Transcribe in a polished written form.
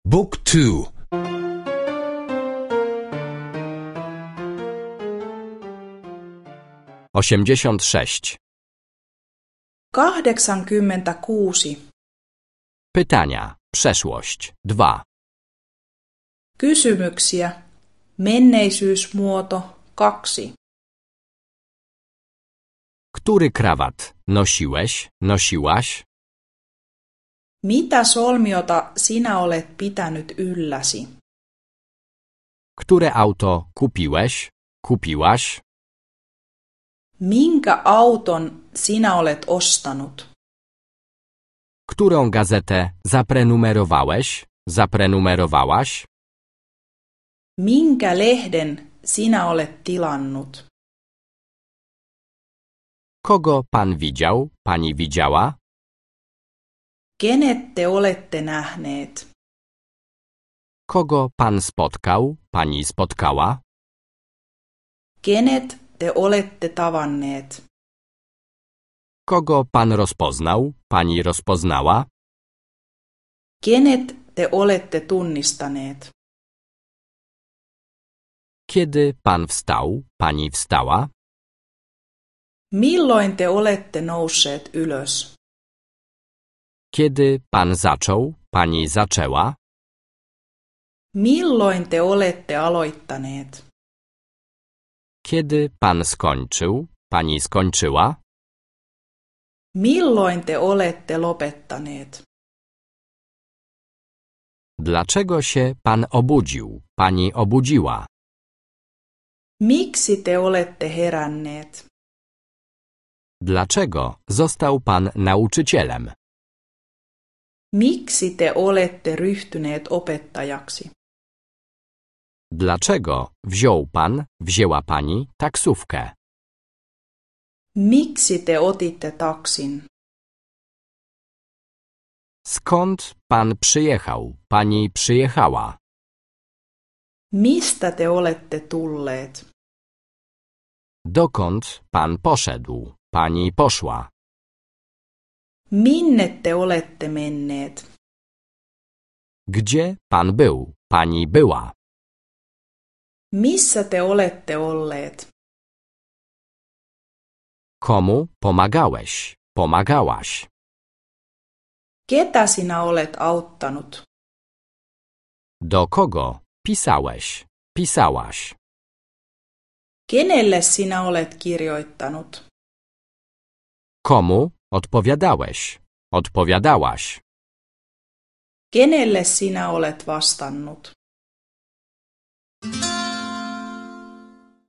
Book 2. 86. 86. Pytania. Przeszłość. 2. Kysymyksiä. Menneisyysmuoto 2. Który krawat nosiłeś, nosiłaś? Mitä solmiota sinä olet pitänyt ylläsi? Które auto kupiłeś, kupiłaś? Minkä auton sinä olet ostanut? Którą gazetę zaprenumerowałeś, zaprenumerowałaś? Minkä lehden sinä olet tilannut? Kogo pan widział, pani widziała? Kenet te olette nähneet? Kogo pan spotkał, pani spotkała? Kenet te olette tavanneet? Kogo pan rozpoznał, pani rozpoznała? Kenet te olette tunnistaneet? Kiedy pan wstał, pani wstała? Milloin te olette nousseet ylös? Kiedy pan zaczął, pani zaczęła? Milloin te olette aloittaneet? Kiedy pan skończył, pani skończyła? Milloin te olette lopettaneet? Dlaczego się pan obudził, pani obudziła? Miksi te olette heränneet? Dlaczego został pan nauczycielem? Miksi te olette ryhtyneet opettajaksi? Dlaczego wzięła pani taksówkę? Miksi te otitte taksin? Skąd pan przyjechał, pani przyjechała? Mistä te olette tulleet? Dokąd pan poszedł, pani poszła? Minne te olette menneet? Gdzie pan był, pani była? Missä te olette olleet? Komu pomagałeś, pomagałaś? Ketä sinä olet auttanut? Do kogo pisałeś, pisałaś? Kenelle sinä olet kirjoittanut? Komu odpowiadałeś, odpowiadałaś? Kenelle sinä olet vastannut?